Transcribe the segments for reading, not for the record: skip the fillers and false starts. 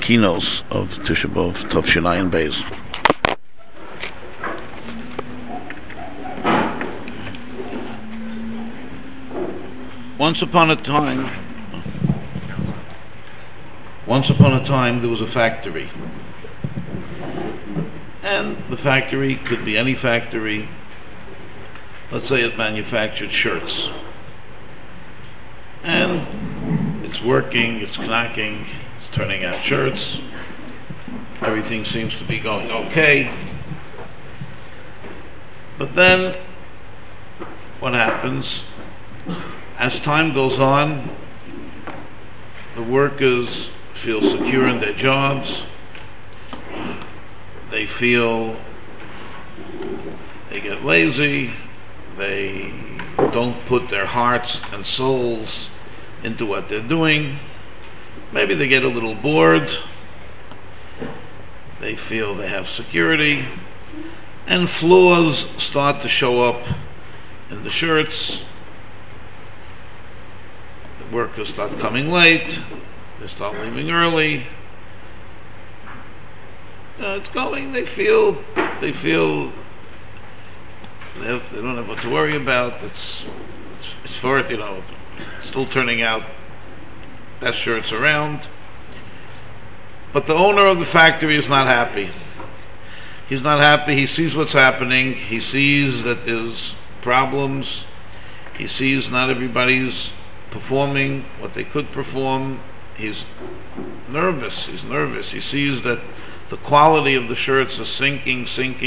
kinos of Tisha B'Av Tavshinai Beis. Once upon a time, there was a factory. And the factory could be any factory. Let's say it manufactured shirts. And it's working, it's knocking, it's turning out shirts. Everything seems to be going okay. But then, what happens? As time goes on, the workers feel secure in their jobs. They feel they get lazy. They don't put their hearts and souls into what they're doing. Maybe they get a little bored. They feel they have security. And flaws start to show up in the shirts. Workers start coming late, they start leaving early. It's going, they feel they don't have what to worry about. It's for it, still turning out best shirts around. But the owner of the factory is not happy. He's not happy. He sees what's happening. He sees that there's problems. He sees not everybody's performing what they could perform. He's nervous. He sees that the quality of the shirts is sinking.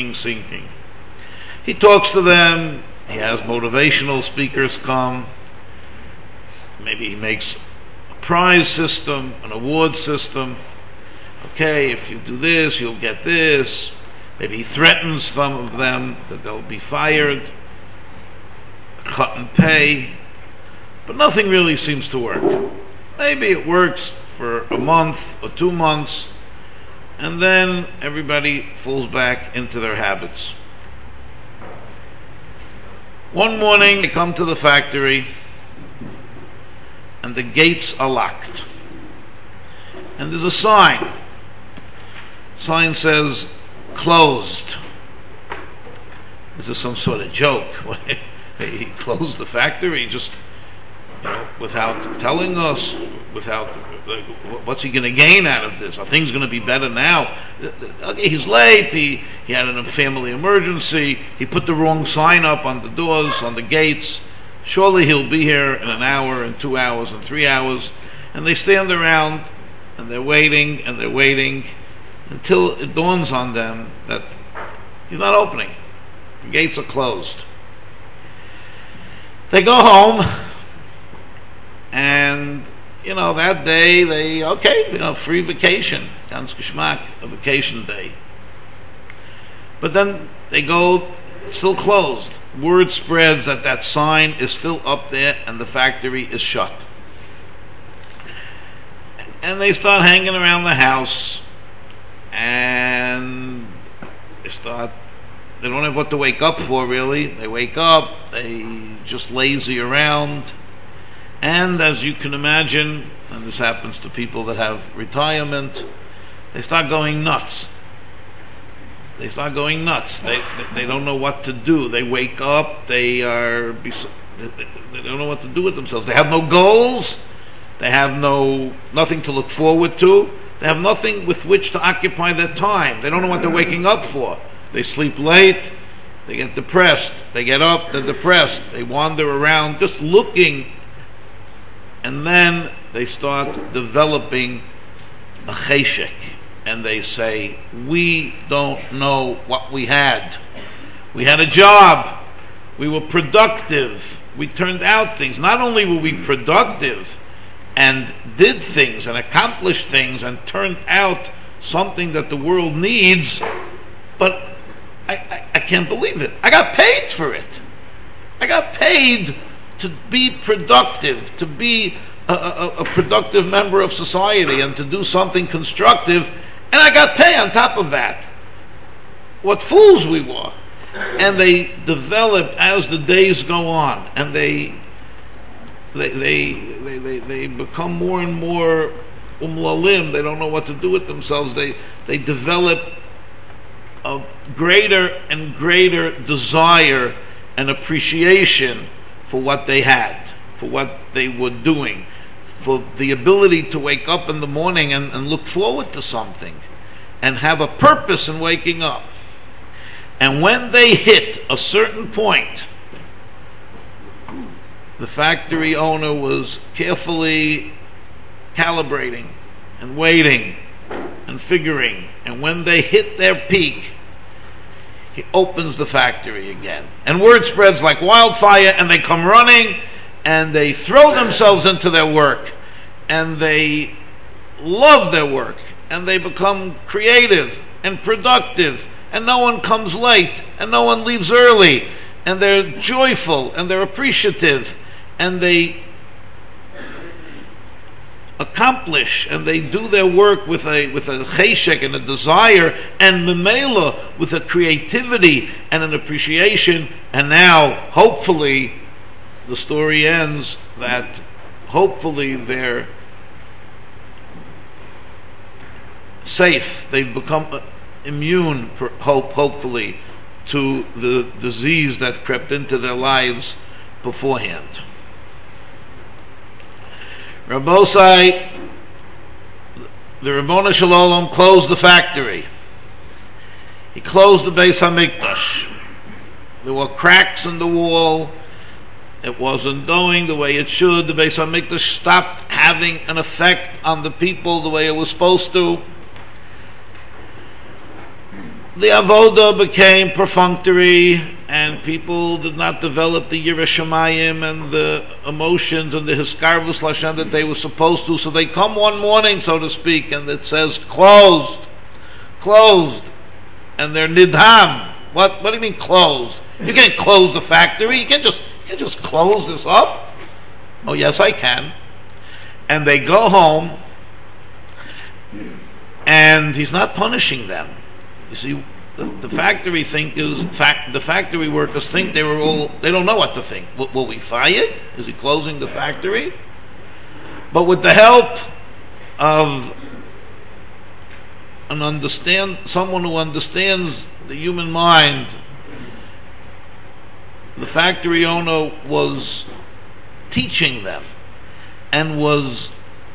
He talks to them. He has motivational speakers come. Maybe he makes a prize system, an award system. Okay, if you do this, you'll get this. Maybe he threatens some of them that they'll be fired, cut in pay. But nothing really seems to work. Maybe it works for a month or 2 months, and then everybody falls back into their habits. One morning, they come to the factory, and the gates are locked. And there's a sign. Sign says, "Closed." This is some sort of joke. He closed the factory just without telling us, what's he going to gain out of this? Are things going to be better now? Okay, he's late, he had a family emergency, he put the wrong sign up on the doors, on the gates. Surely he'll be here in an hour, and 2 hours, and 3 hours. And they stand around, and they're waiting, until it dawns on them that he's not opening. The gates are closed. They go home, and that day free vacation, ganz geschmack, a vacation day. But then they go, still closed. Word spreads that sign is still up there and the factory is shut. And they start hanging around the house, and they don't have what to wake up for, really. They wake up, they just lazy around. And as you can imagine, and this happens to people that have retirement, they start going nuts. They don't know what to do. They wake up, they don't know what to do with themselves. They have no goals. They have nothing to look forward to. They have nothing with which to occupy their time. They don't know what they're waking up for. They sleep late. They get depressed. They get up, they're depressed. They wander around just looking. And then they start developing a cheshek. And they say, we don't know what we had. We had a job. We were productive. We turned out things. Not only were we productive and did things and accomplished things and turned out something that the world needs, but I can't believe it. I got paid for it. I got paid to be productive, to be a productive member of society and to do something constructive, and I got pay on top of that. What fools we were. And they develop as the days go on, and they become more and more umlalim, they don't know what to do with themselves. They develop a greater and greater desire and appreciation for what they had, for what they were doing, for the ability to wake up in the morning and look forward to something and have a purpose in waking up. And when they hit a certain point, the factory owner was carefully calibrating and waiting and figuring, and when they hit their peak, he opens the factory again. And word spreads like wildfire, and they come running, and they throw themselves into their work, and they love their work, and they become creative and productive, and no one comes late, and no one leaves early, and they're joyful, and they're appreciative, and they accomplish, and they do their work with a cheshek and a desire, and memela with a creativity and an appreciation. And now, hopefully, the story ends that hopefully they're safe. They've become immune, hopefully, to the disease that crept into their lives beforehand. Rabbosai, the Ribono Shel Olam closed the factory. He closed the Beis HaMikdash. There were cracks in the wall. It wasn't going the way it should. The Beis HaMikdash stopped having an effect on the people the way it was supposed to. The avoda became perfunctory, and people did not develop the Yireh Shamayim and the emotions and the Hiskarvus Lashem that they were supposed to. So they come one morning, so to speak, and it says closed, and they're nidham. What do you mean closed? You can't close the factory. You can't just close this up. Oh yes, I can. And they go home, and he's not punishing them. You see, the factory the factory workers think they don't know what to think. Will we fire? Is he closing the factory? But with the help of someone who understands the human mind, the factory owner was teaching them and was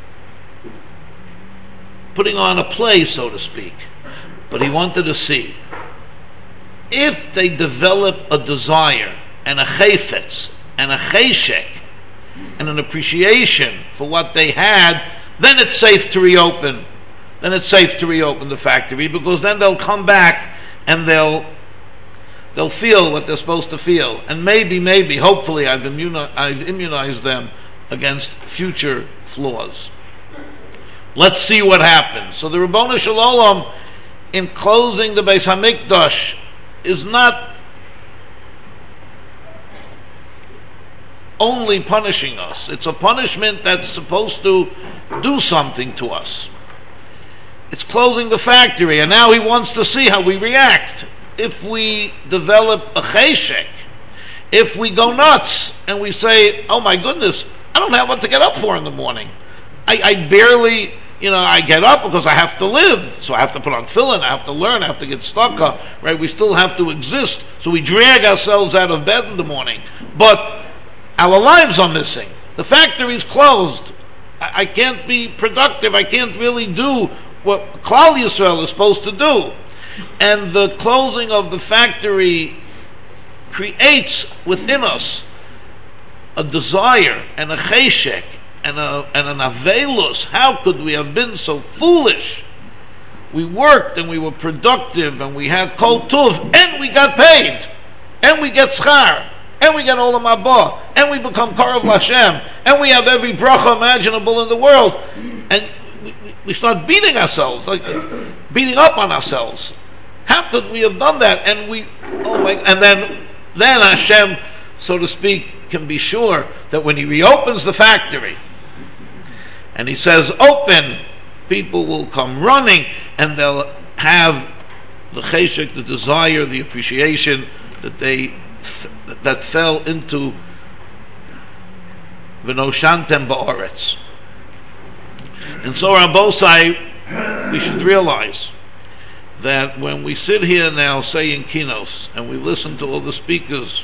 putting on a play, so to speak. But he wanted to see if they develop a desire and a chayfetz and a cheshek and an appreciation for what they had, then it's safe to reopen. Then it's safe to reopen the factory, because then they'll come back and they'll feel what they're supposed to feel. And maybe, hopefully, I've immunized them against future flaws. Let's see what happens. So the Ribono Shel Olam, in closing the Beis HaMikdash, is not only punishing us. It's a punishment that's supposed to do something to us. It's closing the factory, and now he wants to see how we react. If we develop a cheshek, if we go nuts and we say, oh my goodness, I don't have what to get up for in the morning. I barely, I get up because I have to live. So I have to put on tefillin, I have to learn, I have to get stuck up, right? We still have to exist. So we drag ourselves out of bed in the morning. But our lives are missing. The factory's closed. I can't be productive. I can't really do what Klal Yisrael is supposed to do. And the closing of the factory creates within us a desire and a cheshek and an avelus. How could we have been so foolish? We worked and we were productive and we had kol tuv and we got paid and we get schar and we get olam haba and we become karav Lashem and we have every bracha imaginable in the world, and we start beating ourselves, like beating up on ourselves. How could we have done that? And then Hashem, so to speak, can be sure that when he reopens the factory and he says open, people will come running and they'll have the cheshek, the desire, the appreciation that fell into v'noshantem ba'oretz. And so, Rabbosai, we should realize that when we sit here now saying kinos and we listen to all the speakers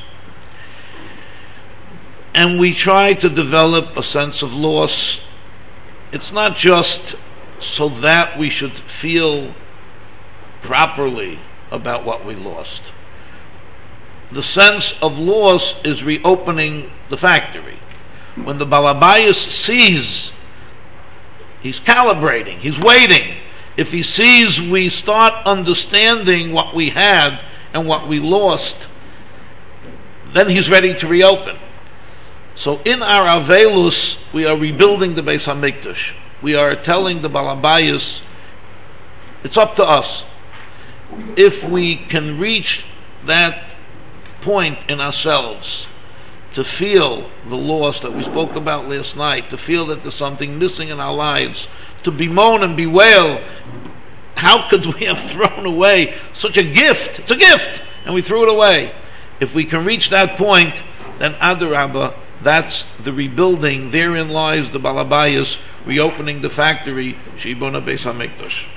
and we try to develop a sense of loss, it's not just so that we should feel properly about what we lost. The sense of loss is reopening the factory. When the Balabayas sees, he's calibrating, he's waiting. If he sees we start understanding what we had and what we lost, then he's ready to reopen. So in our Avelus, we are rebuilding the Beis HaMikdash. We are telling the Balabayas, it's up to us. If we can reach that point in ourselves to feel the loss that we spoke about last night, to feel that there's something missing in our lives, to bemoan and bewail, how could we have thrown away such a gift? It's a gift, and we threw it away. If we can reach that point, then Adarabba, that's the rebuilding. Therein lies the Balabayas reopening the factory, Shibona Beis HaMikdash.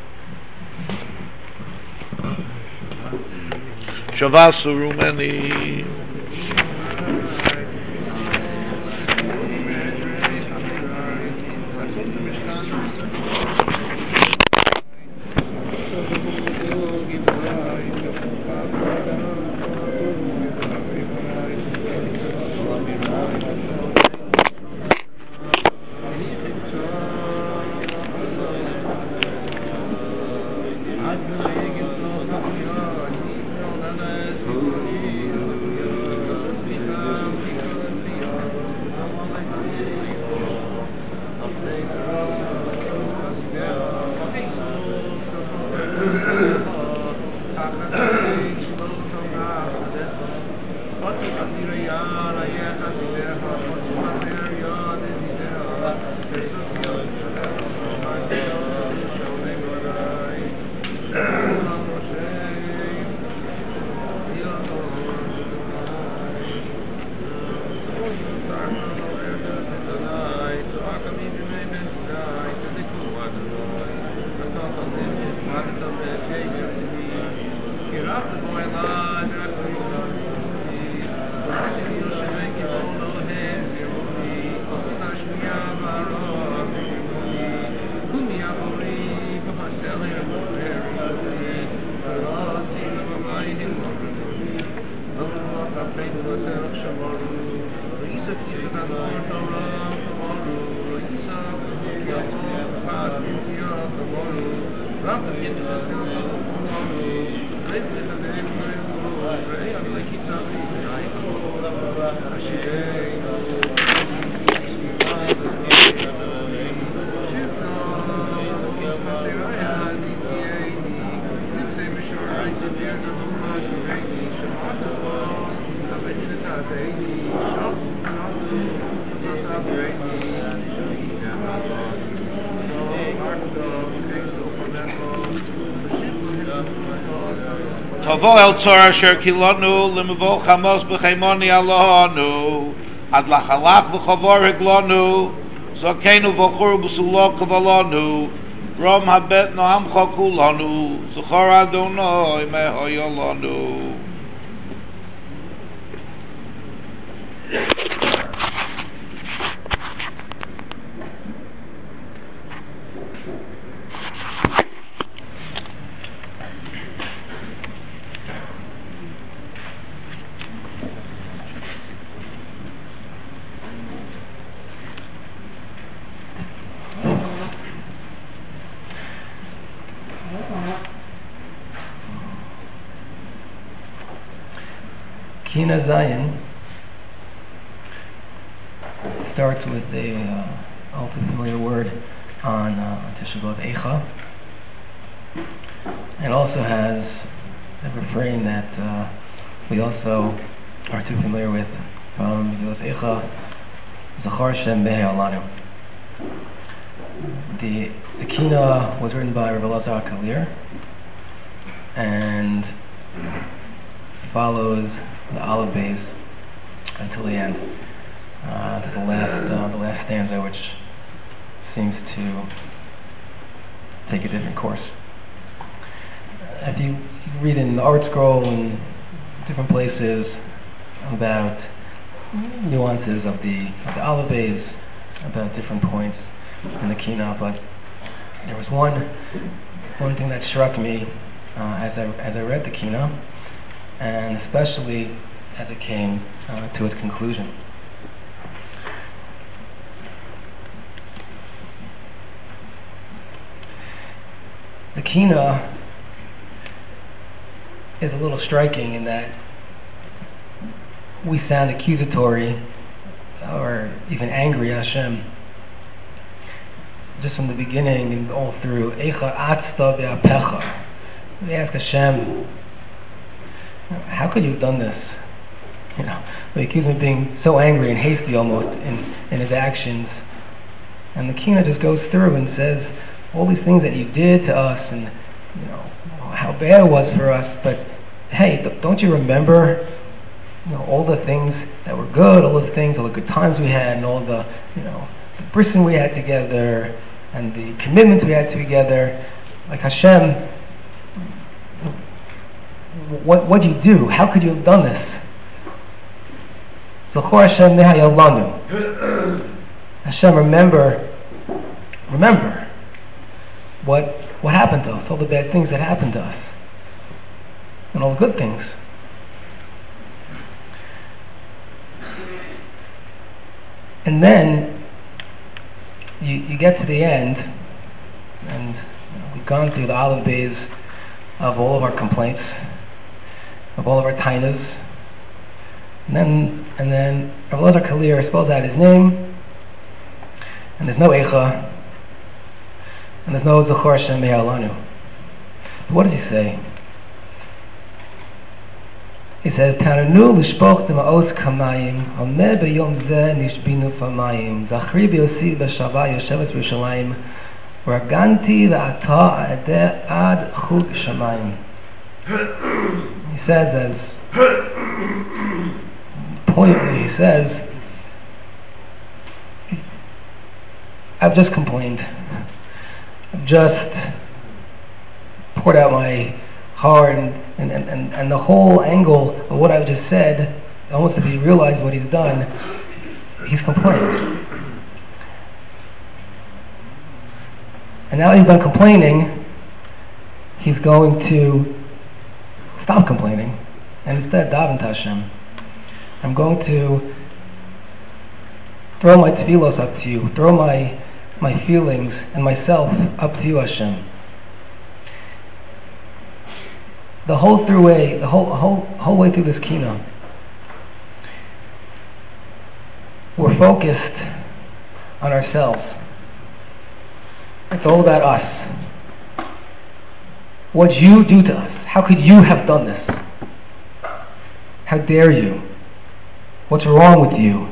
Shavasu Rumeni. Tavo el Torah asher kilonu limavo chamos b'chaimoni Elohanu ad lachalach v'chavor higlonu zakenu v'chur b'sulok k'valonu rom habet no'amcha kulonu zachar Adonai mehoyolonu. Kina Zayin starts with a all too familiar word on Tisha B'Av Eicha. It also has a refrain that we also are too familiar with from Megillas Eicha, Zachar Shem Behei Alanu. The Kina was written by Rav Elazar Kalir and follows the olive base until the end, to the last stanza, which seems to take a different course. If you read in the Art Scroll and different places about nuances of the Aleph Beis, about different points in the Kina, but there was one thing that struck me as I read the Kina, and especially as it came to its conclusion. The Kina is a little striking in that we sound accusatory or even angry at Hashem. Just from the beginning and all through, Eicha atzta be'apecha. We ask Hashem, how could you have done this? We accuse him of being so angry and hasty almost in his actions. And the Kina just goes through and says all these things that you did to us, and how bad it was for us. But hey, don't you remember all the things that were good, all the good times we had, and all the brisson we had together, and the commitments we had together. Like Hashem, what do you do? How could you have done this? Zachor Hashem mehayalanu. Hashem, remember what happened to us, all the bad things that happened to us, and all the good things. And then you get to the end, and we've gone through the Aleph Beis of all of our complaints, of all of our tainas, and then Rav Elazar Kalir spells out his name, and there's no Eicha, and there's no Zachor Hashem Me'alanu. But what does he say? He says, Tananu lishpoch dema'os kamayim, omer b'yom zeh nishbinu famayim, zachri b'yosi b'shava yosheves b'Yerushalayim, raganti v'ata adeh ad chug shamayim. He says, as poignantly, he says, I've just complained. I've just poured out my heart, and the whole angle of what I've just said, almost if he realized what he's done, he's complained. And now he's done complaining, he's going to stop complaining, and instead daven to Hashem. I'm going to throw my tefillos up to you, throw my feelings and myself up to you, Hashem. The whole way through this Kina, we're focused on ourselves. It's all about us. What you do to us. How could you have done this? How dare you? What's wrong with you?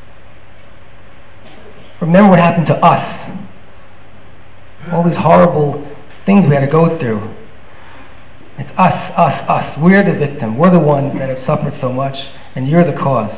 Remember what happened to us. All these horrible things we had to go through. It's us. We're the victim. We're the ones that have suffered so much, and you're the cause.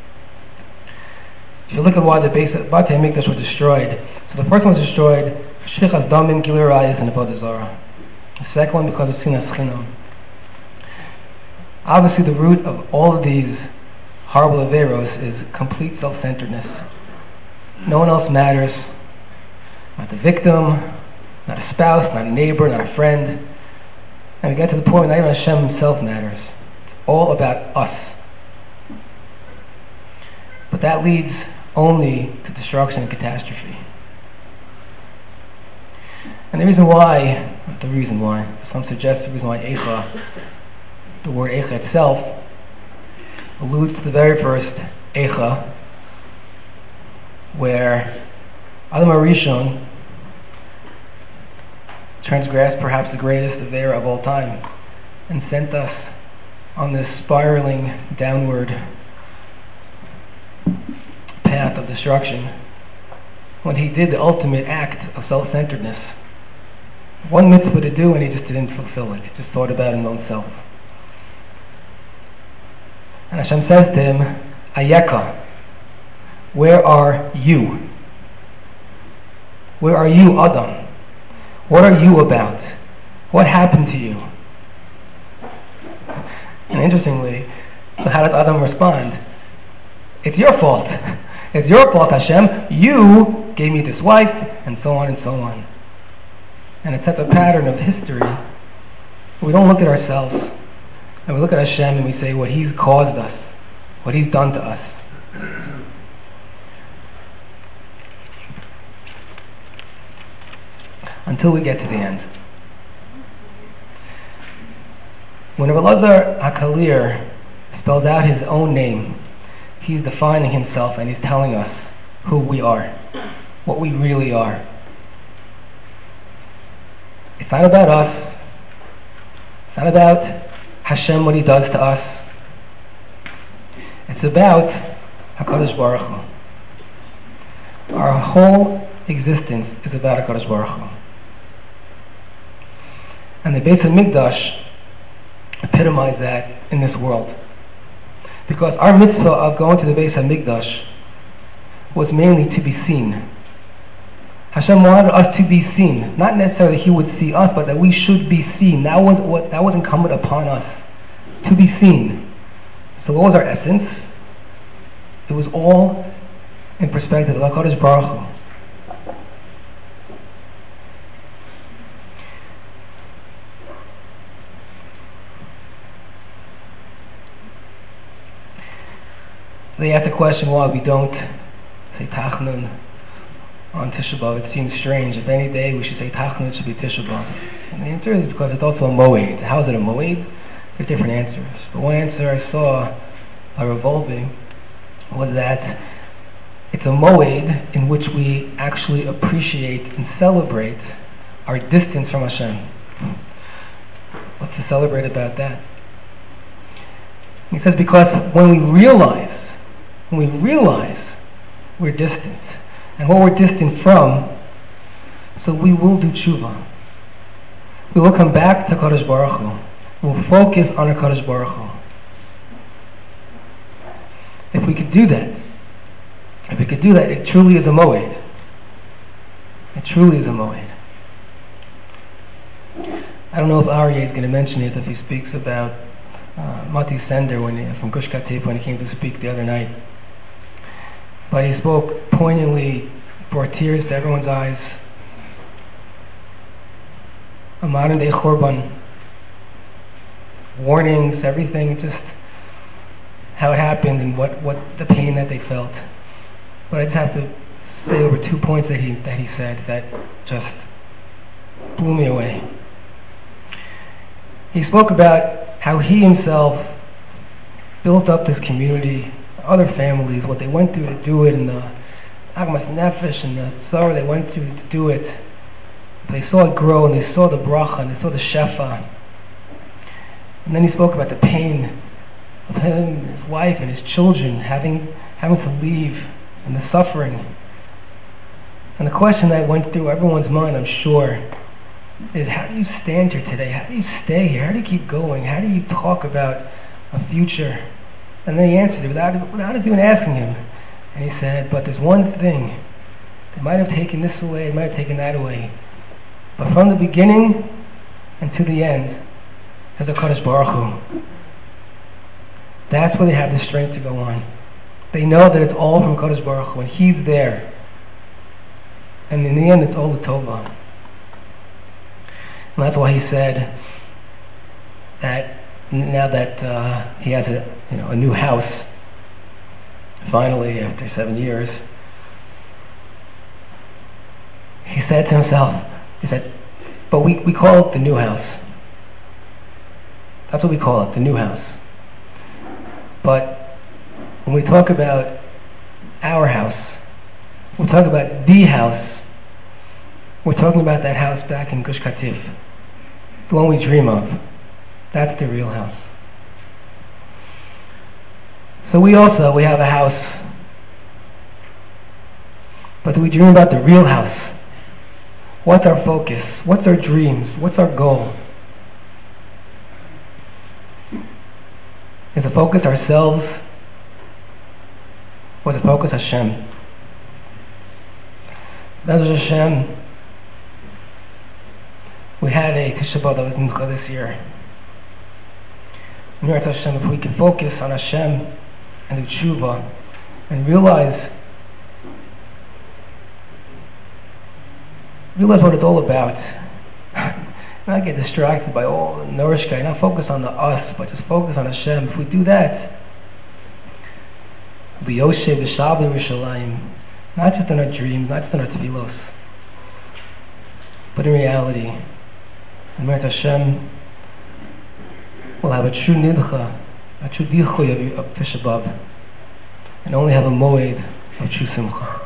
If you look at why the Batei HaMikdash were destroyed, so the first one was destroyed, Shfichas Damim, Gilui Arayos, and Avodah Zarah. The second one because of Sinas Chinam. Obviously, the root of all of these horrible averos is complete self-centeredness. No one else matters. Not the victim, not a spouse, not a neighbor, not a friend. And we get to the point where not even Hashem himself matters. It's all about us. But that leads only to destruction and catastrophe. And some suggest the reason why Eicha, the word Eicha itself, alludes to the very first Eicha, where Adam HaRishon transgressed perhaps the greatest Avera of all time and sent us on this spiraling downward path of destruction when he did the ultimate act of self-centeredness. One mitzvah to do and he just didn't fulfill it. He just thought about his own self. And Hashem says to him, Ayeka, where are you? Where are you, Adam? What are you about? What happened to you? And interestingly, so how does Adam respond? It's your fault. It's your fault, Hashem. You gave me this wife, and so on and so on. And it sets a pattern of history. We don't look at ourselves, and we look at Hashem and we say what He's caused us, what He's done to us. Until we get to the end. When Elazar HaKalir spells out his own name, he's defining himself and he's telling us who we are, what we really are. It's not about us. It's not about Hashem, what He does to us. It's about HaKadosh Baruch Hu. Our whole existence is about HaKadosh Baruch Hu. And the Beis HaMikdash epitomized that in this world. Because our mitzvah of going to the Beis HaMikdash was mainly to be seen. Hashem wanted us to be seen. Not necessarily He would see us, but that we should be seen. That was incumbent upon us, to be seen. So what was our essence? It was all in perspective of HaKadosh Baruch Hu. They asked the question why we don't say Tachnun on Tisha B'Av. It seems strange. If any day we should say Tachnun, it should be Tisha B'Av. And the answer is because it's also a Moed. How is it a Moed? There are different answers. But one answer I saw revolving was that it's a Moed in which we actually appreciate and celebrate our distance from Hashem. What's to celebrate about that? He says because when we realize we're distant, and what we're distant from, so we will do tshuva. We will come back to Kadosh Baruch Hu. We'll focus on our Kadosh Baruch Hu. If we could do that, it truly is a moed. It truly is a moed. I don't know if Aryeh is going to mention it if he speaks about Mati Sender from Gush Katif when he came to speak the other night. But he spoke poignantly, brought tears to everyone's eyes. A modern day Churban. Warnings, everything, just how it happened and what the pain that they felt. But I just have to say over 2 points that he said that just blew me away. He spoke about how he himself built up this community, other families, what they went through to do it, and the Agmas Nefesh and the sorrow they went through to do it. But they saw it grow, and they saw the bracha, and they saw the shefa. And then he spoke about the pain of him, and his wife, and his children having to leave, and the suffering. And the question that went through everyone's mind, I'm sure, is how do you stand here today? How do you stay here? How do you keep going? How do you talk about a future? And then he answered it without us even asking him. And he said, but there's one thing. They might have taken this away, they might have taken that away. But from the beginning and to the end, there's a Kadosh Baruch Hu. That's where they have the strength to go on. They know that it's all from Kadosh Baruch Hu, and He's there. And in the end, it's all the Tova. And that's why he said that now that he has a new house, finally after 7 years, he said to himself, he said, but we call it the new house. That's what we call it, the new house. But when we talk about our house, we talk about the house, we're talking about that house back in Gush Katif, the one we dream of. That's the real house. So we have a house. But do we dream about the real house? What's our focus? What's our dreams? What's our goal? Is the focus ourselves? Or is the focus Hashem? Be'ez Hashem, we had a Tisha B'Av that was Mincha this year. Meretz Hashem, if we can focus on Hashem and do tshuva and realize what it's all about. Not get distracted by all the nourishkeit, not focus on the us, but just focus on Hashem. If we do that, b'yoshev b'shabli Yerushalayim, not just in our dreams, not just in our tefillos, but in reality, and Meretz Hashem will have a true nidcha, a true dichuy of Tisha B'Av, and only have a moed of true simcha.